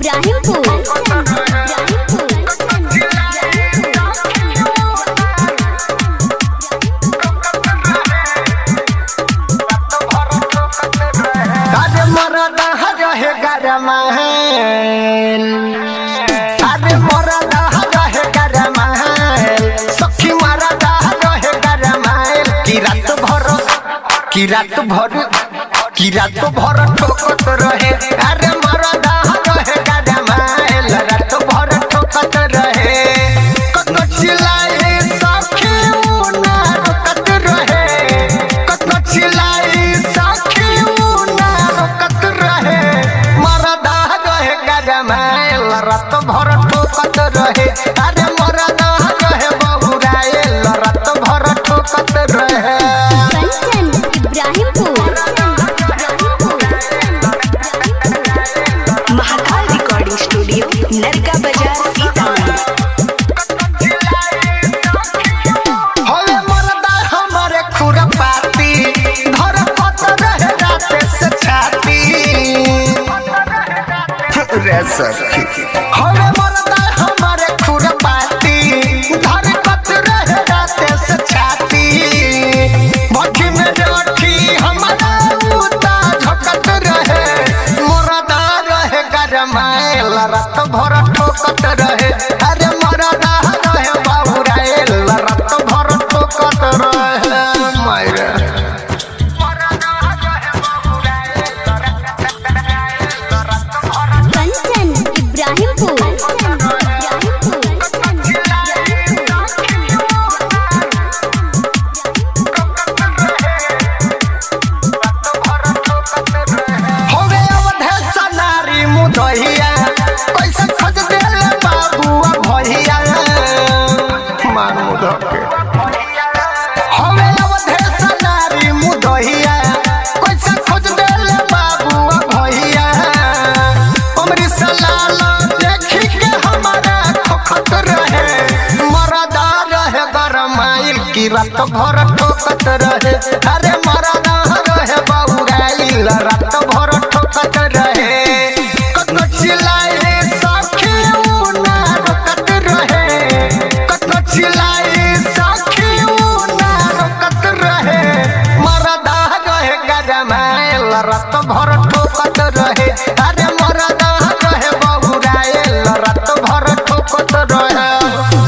की रात भर ठोकत रहे। अरे मरदा रहे गरमाइल रात भर ठोकत रहे। कतना चिल्लाए सखी ना रोकत रहे। कतना चिल्लाए सखी ना रोकत रहे। मरदा रहे गरमाइल रात भर ठोकत रहे। अरे मरदा रहे बहुराइल रात भर ठोकत रहे। हमें मरदा हमारे खुरपाती घर कत रहे राते से छाती। भट्टी में रोटी हमारा उता झकत रहे। मरदा रहे गरमाइल रात भर ठोकत रहे। अरे मरदा रहे बहुराइल रात भर ठोकत रहे। मायरे रात भर ठोकत रहे। अरे मरदा रहे बहुराइल रात भर ठोकत रहे। कतना चिल्लाए सखी ना रोकत रहे। कतना चिल्लाए